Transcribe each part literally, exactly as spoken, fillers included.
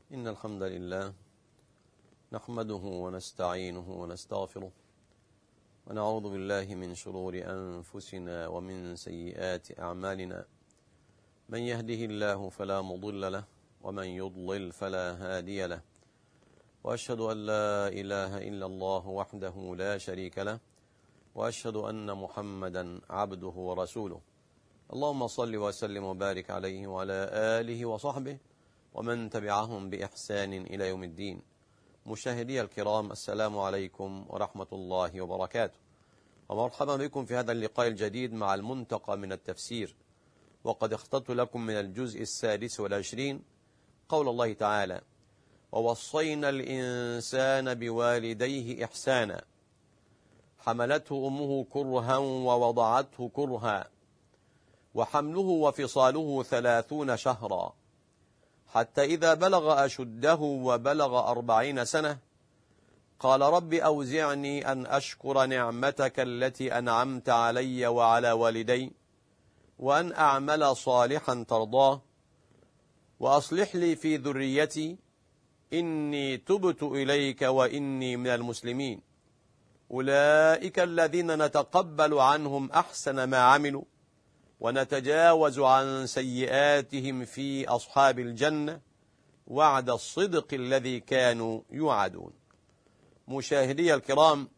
إن الحمد لله نحمده ونستعينه ونستغفره ونعوذ بالله من شرور أنفسنا ومن سيئات أعمالنا. من يهده الله فلا مضل له ومن يضلل فلا هادي له، وأشهد أن لا إله إلا الله وحده لا شريك له، وأشهد أن محمدا عبده ورسوله. اللهم صل وسلم وبارك عليه وعلى آله وصحبه ومن تبعهم بإحسان إلى يوم الدين. مشاهدي الكرام، السلام عليكم ورحمة الله وبركاته، ومرحبا بكم في هذا اللقاء الجديد مع المنتقى من التفسير. وقد اخترت لكم من الجزء السادس والعشرين قول الله تعالى: ووصينا الإنسان بوالديه إحسانا حملته أمه كرها ووضعته كرها وحمله وفصاله ثلاثون شهرا حتى إذا بلغ أشده وبلغ أربعين سنة قال رب أوزعني أن أشكر نعمتك التي أنعمت علي وعلى والدي وأن أعمل صالحا ترضاه وأصلح لي في ذريتي إني تبت إليك وإني من المسلمين. أولئك الذين نتقبل عنهم أحسن ما عملوا ونتجاوز عن سيئاتهم في أصحاب الجنة وعد الصدق الذي كانوا يوعدون. مشاهدي الكرام،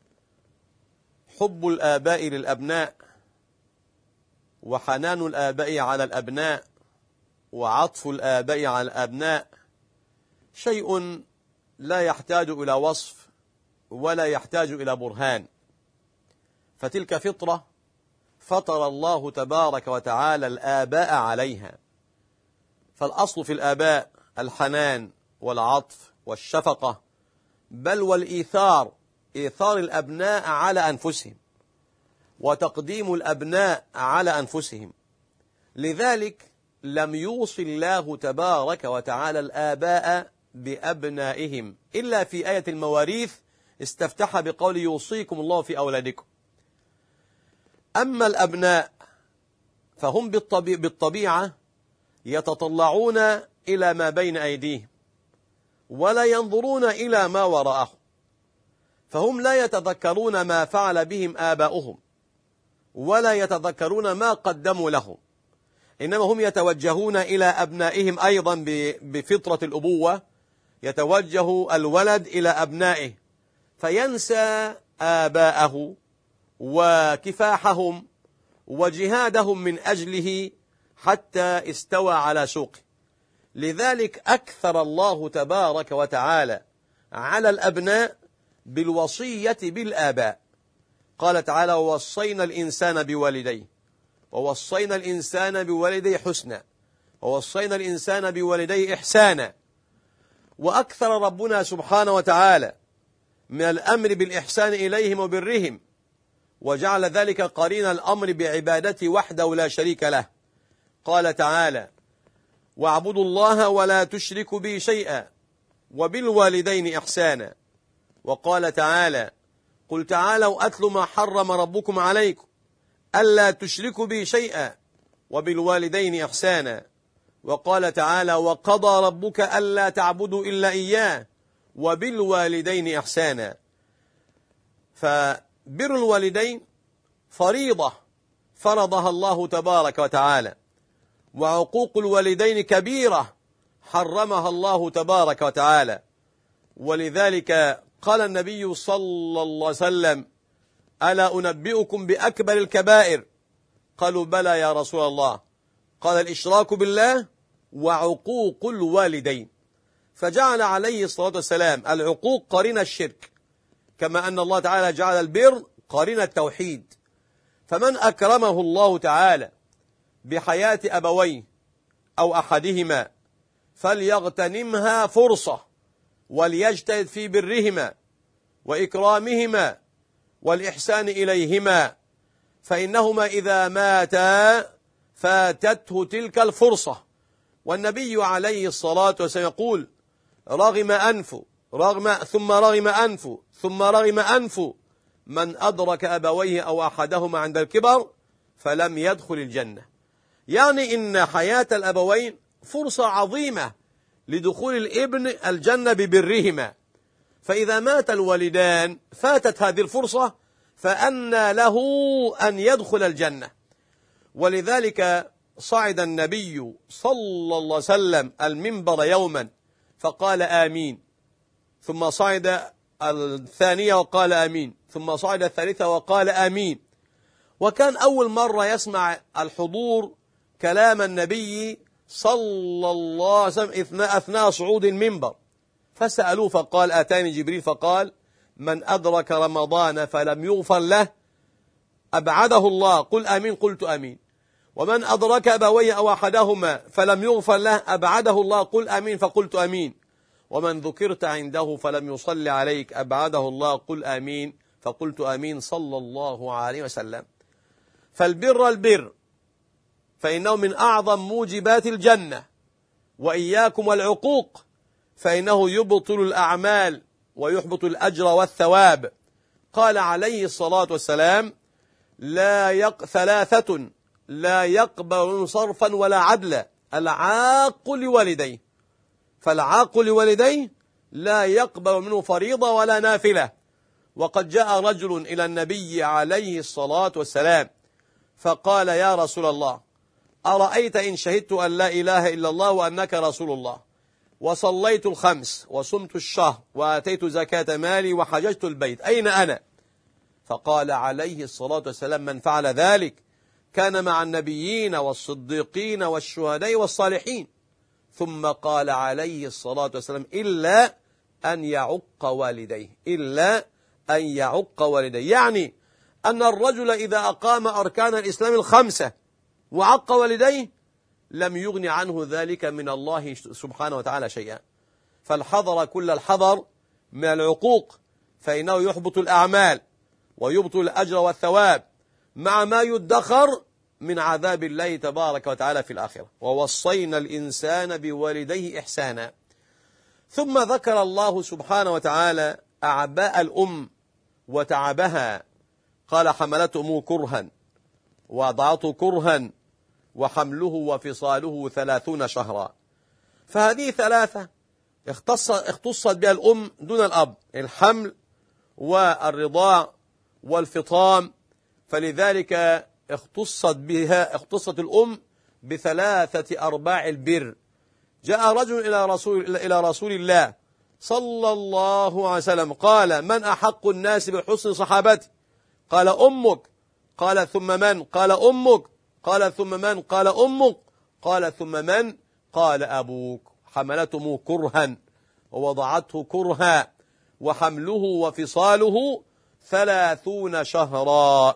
حب الآباء للأبناء وحنان الآباء على الأبناء وعطف الآباء على الأبناء شيء لا يحتاج إلى وصف ولا يحتاج إلى برهان، فتلك فطرة فطر الله تبارك وتعالى الآباء عليها. فالأصل في الآباء الحنان والعطف والشفقة، بل والإيثار، إيثار الأبناء على أنفسهم وتقديم الأبناء على أنفسهم. لذلك لم يوصي الله تبارك وتعالى الآباء بأبنائهم إلا في آية المواريث استفتح بقول يوصيكم الله في أولادكم. أما الأبناء فهم بالطبيعة يتطلعون إلى ما بين أيديهم ولا ينظرون إلى ما وراءهم، فهم لا يتذكرون ما فعل بهم آباؤهم ولا يتذكرون ما قدموا لهم، إنما هم يتوجهون إلى أبنائهم أيضا بفطرة الأبوة. يتوجه الولد إلى أبنائه فينسى آباءه وكفاحهم وجهادهم من أجله حتى استوى على سوقه. لذلك أكثر الله تبارك وتعالى على الأبناء بالوصية بالآباء. قال تعالى: ووصينا الإنسان بوالديه، ووصينا الإنسان بوالديه حسنا، ووصينا الإنسان بوالديه إحسانا. وأكثر ربنا سبحانه وتعالى من الأمر بالإحسان إليهم وبرهم، وجعل ذلك قرين الأمر بعبادته وحده لا شريك له. قال تعالى: واعبدوا الله ولا تشركوا به شيئا وبالوالدين إحسانا. وقال تعالى: قل تعالوا أتل ما حرم ربكم عليكم ألا تشركوا به شيئا وبالوالدين إحسانا. وقال تعالى: وقضى ربك ألا تعبدوا إلا إياه وبالوالدين إحسانا. فبر الوالدين فريضة فرضها الله تبارك وتعالى، وعقوق الوالدين كبيرة حرمها الله تبارك وتعالى. ولذلك قال النبي صلى الله عليه وسلم: ألا أنبئكم بأكبر الكبائر؟ قالوا: بلى يا رسول الله. قال: الإشراك بالله وعقوق الوالدين. فجعل عليه الصلاة والسلام العقوق قرين الشرك، كما أن الله تعالى جعل البر قرين التوحيد. فمن أكرمه الله تعالى بحياة أبويه أو أحدهما فليغتنمها فرصة وليجتهد في برهما وإكرامهما والإحسان إليهما، فإنهما إذا ماتا فاتته تلك الفرصة. والنبي عليه الصلاة والسلام يقول: رغم أنف رغم ثم رغم أنف ثم رغم أنف من أدرك أبويه أو أحدهما عند الكبر فلم يدخل الجنة. يعني إن حياة الأبوين فرصة عظيمة لدخول الابن الجنة ببرهما، فإذا مات الوالدان فاتت هذه الفرصة، فأنى له أن يدخل الجنة. ولذلك صعد النبي صلى الله عليه وسلم المنبر يوما فقال آمين، ثم صعد الثانية وقال آمين، ثم صعد الثالثة وقال آمين. وكان أول مرة يسمع الحضور كلام النبي صلى الله عليه وسلم أثناء صعود المنبر، فسألوه فقال آتاني جبريل فقال من أدرك رمضان فلم يغفر له أبعده الله، قل آمين قلت آمين. ومن أدرك أبويه أو أحدهما فلم يغفر له أبعده الله، قل آمين فقلت آمين. ومن ذكرت عنده فلم يصلي عليك أبعده الله، قل آمين فقلت آمين، صلى الله عليه وسلم. فالبر البر فإنه من أعظم موجبات الجنة، وإياكم والعقوق فإنه يبطل الأعمال ويحبط الأجر والثواب. قال عليه الصلاة والسلام لا يق... ثلاثة لا يقبل صرفا ولا عدلا، العاق لوالديه، فالعاق لوالديه لا يقبل منه فريضة ولا نافلة. وقد جاء رجل إلى النبي عليه الصلاة والسلام فقال يا رسول الله أرأيت إن شهدت أن لا إله إلا الله وأنك رسول الله وصليت الخمس وصمت الشهر وآتيت زكاة مالي وحججت البيت، أين أنا؟ فقال عليه الصلاة والسلام من فعل ذلك كان مع النبيين والصديقين والشهداء والصالحين. ثم قال عليه الصلاة والسلام إلا أن يعق والديه، إلا أن يعق والديه، يعني أن الرجل إذا أقام أركان الإسلام الخمسة وعق والديه لم يغن عنه ذلك من الله سبحانه وتعالى شيئا. فالحذر كل الحذر من العقوق، فإنه يحبط الأعمال ويبطل الأجر والثواب مع ما يدخر من عذاب الله تبارك وتعالى في الآخرة. ووصينا الإنسان بوالديه إحسانا. ثم ذكر الله سبحانه وتعالى أعباء الأم وتعبها، قال حملته أمه كرها ووضعته كرها وحمله وفصاله ثلاثون شهرا. فهذه ثلاثة اختص اختصت بها الأم دون الأب، الحمل والرضاع والفطام، فلذلك اختصت بها اختصت الأم بثلاثة أرباع البر. جاء رجل إلى رسول إلى رسول الله صلى الله عليه وسلم قال من أحق الناس بحسن صحابتي؟ قال أمك. قال ثم من؟ قال أمك. قال ثم من؟ قال أمك. قال ثم من؟ قال أبوك. حملته كرها ووضعته كرها وحمله وفصاله ثلاثون شهرا.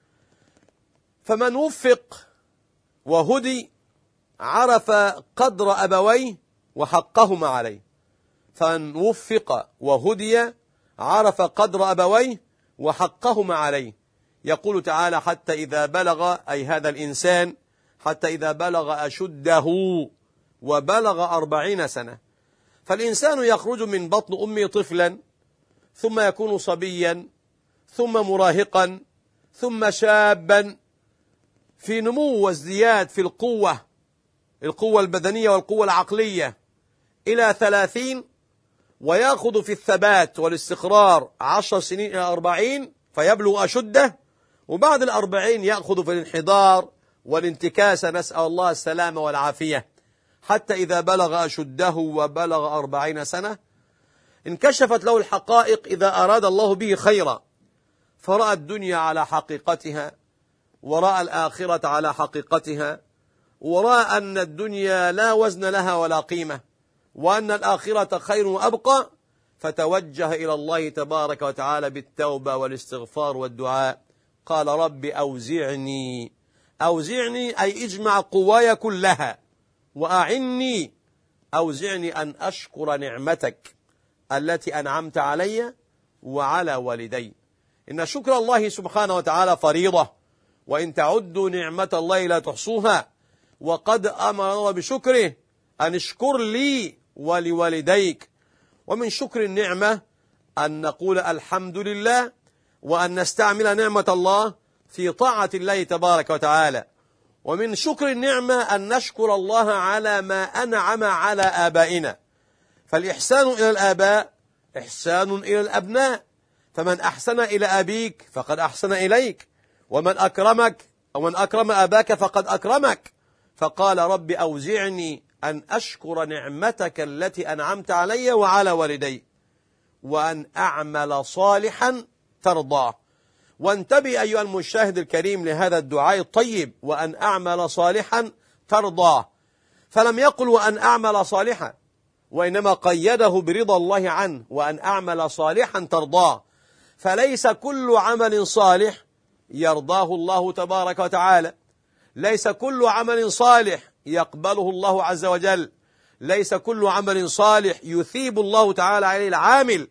فمن وفق وهدي عرف قدر أبويه وحقهما عليه، فمن وفق وهدي عرف قدر أبويه وحقهما عليه. يقول تعالى حتى إذا بلغ، أي هذا الإنسان حتى إذا بلغ أشده وبلغ أربعين سنة. فالإنسان يخرج من بطن أمه طفلا، ثم يكون صبيا، ثم مراهقا، ثم شابا، في نمو وازدياد في القوة القوة البدنية والقوة العقلية إلى ثلاثين، ويأخذ في الثبات والاستقرار عشر سنين إلى أربعين فيبلغ أشده، وبعد الأربعين يأخذ في الانحدار والانتكاسة، نسأل الله السلامة والعافية، حتى إذا بلغ أشده وبلغ أربعين سنة انكشفت له الحقائق إذا أراد الله به خيرا، فرأى الدنيا على حقيقتها، ورأى الآخرة على حقيقتها، ورأى أن الدنيا لا وزن لها ولا قيمة، وأن الآخرة خير وأبقى، فتوجه إلى الله تبارك وتعالى بالتوبة والاستغفار والدعاء. قال رب أوزعني أوزعني أي اجمع قواي كلها وأعني أوزعني أن أشكر نعمتك التي أنعمت علي وعلى والدي. إن شكر الله سبحانه وتعالى فريضة، وإن تعدوا نعمة الله لا تحصوها، وقد أمر الله بشكره أن اشكر لي ولوالديك. ومن شكر النعمة أن نقول الحمد لله، وأن نستعمل نعمة الله في طاعة الله تبارك وتعالى. ومن شكر النعمة أن نشكر الله على ما أنعم على آبائنا، فالإحسان إلى الآباء إحسان إلى الأبناء، فمن أحسن إلى أبيك فقد أحسن إليك، ومن أكرمك أو من أكرم أباك فقد أكرمك. فقال رب أوزعني أن أشكر نعمتك التي أنعمت علي وعلى والدي وأن أعمل صالحا ترضاه. وانتبه أيها المشاهد الكريم لهذا الدعاء الطيب، وأن أعمل صالحا ترضاه، فلم يقل وأن أعمل صالحا، وإنما قيده برضا الله عنه، وأن أعمل صالحا ترضاه. فليس كل عمل صالح يرضاه الله تبارك وتعالى، ليس كل عمل صالح يقبله الله عز وجل، ليس كل عمل صالح يثيب الله تعالى عليه العامل.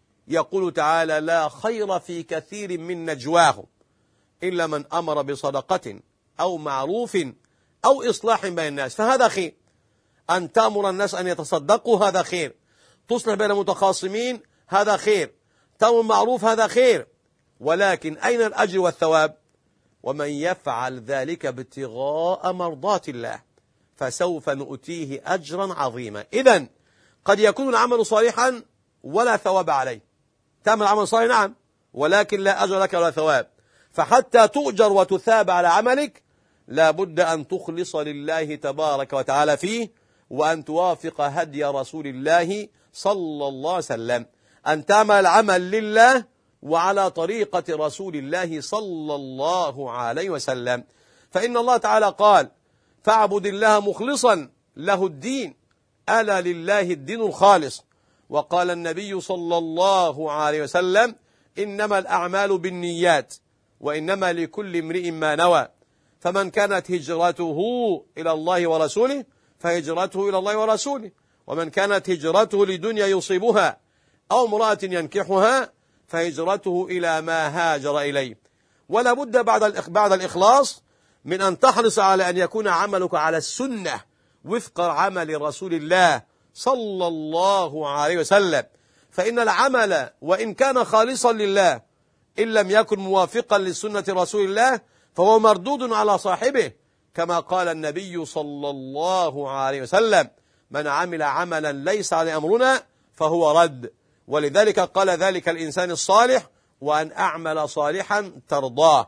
يقول تعالى: لا خير في كثير من نجواهم إلا من أمر بصدقة أو معروف أو إصلاح بين الناس، فهذا خير. أن تأمر الناس أن يتصدقوا هذا خير، تصلح بين المتخاصمين هذا خير، تأمر معروف هذا خير، ولكن أين الأجر والثواب؟ ومن يفعل ذلك ابتغاء مرضات الله فسوف نؤتيه أجرا عظيما. إذن قد يكون العمل صالحا ولا ثواب عليه، تعمل عمل صالح نعم، ولكن لا أجر لك ولا ثواب. فحتى تؤجر وتثاب على عملك لا بد أن تخلص لله تبارك وتعالى فيه، وأن توافق هدي رسول الله صلى الله عليه وسلم، أن تعمل العمل لله وعلى طريقة رسول الله صلى الله عليه وسلم. فإن الله تعالى قال: فاعبد الله مخلصا له الدين، ألا لله الدين الخالص. وقال النبي صلى الله عليه وسلم: إنما الأعمال بالنيات وإنما لكل امرئ ما نوى، فمن كانت هجرته إلى الله ورسوله فهجرته إلى الله ورسوله، ومن كانت هجرته لدنيا يصيبها أو امرأة ينكحها فهجرته إلى ما هاجر إليه. ولا بد بعد بعد الإخلاص من أن تحرص على أن يكون عملك على السنة وفق عمل رسول الله صلى الله عليه وسلم، فإن العمل وإن كان خالصا لله إن لم يكن موافقا لسنة رسول الله فهو مردود على صاحبه، كما قال النبي صلى الله عليه وسلم: من عمل عملا ليس عليه أمرنا فهو رد. ولذلك قال ذلك الإنسان الصالح: وأن أعمل صالحا ترضاه،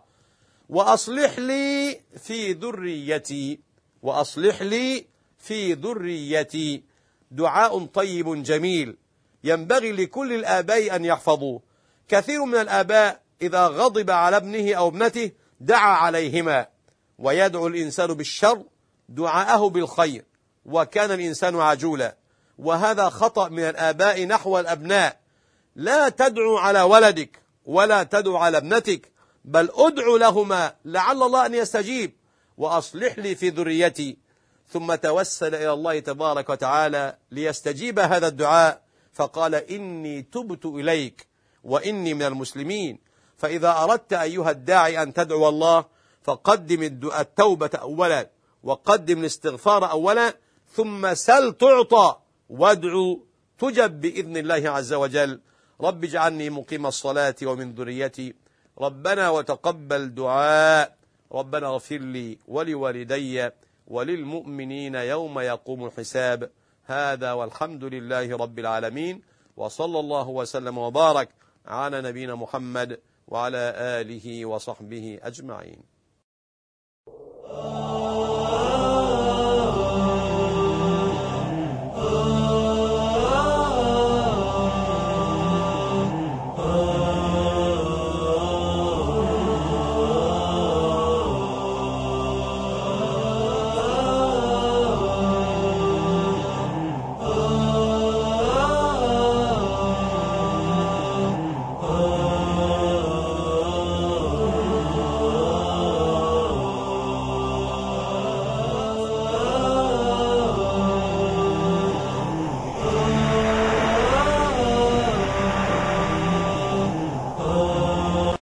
وأصلح لي في ذريتي، وأصلح لي في ذريتي. دعاء طيب جميل ينبغي لكل الآباء أن يحفظوه. كثير من الآباء إذا غضب على ابنه أو ابنته دعا عليهما، ويدعو الإنسان بالشر دعاءه بالخير، وكان الإنسان عجولا، وهذا خطأ من الآباء نحو الأبناء. لا تدعو على ولدك ولا تدعو على ابنتك، بل ادعو لهما لعل الله أن يستجيب. وأصلح لي في ذريتي، ثم توسل إلى الله تبارك وتعالى ليستجيب هذا الدعاء، فقال: إني تبت إليك وإني من المسلمين. فإذا أردت أيها الداعي أن تدعو الله فقدم التوبة أولا، وقدم الاستغفار أولا، ثم سل تعطى، وادعو تجب بإذن الله عز وجل. رب اجعلني مقيم الصلاة ومن ذريتي، ربنا وتقبل دعاء، ربنا اغفر لي ولوالدي وللمؤمنين يوم يقوم الحساب. هذا والحمد لله رب العالمين، وصلى الله وسلم وبارك على نبينا محمد وعلى آله وصحبه أجمعين.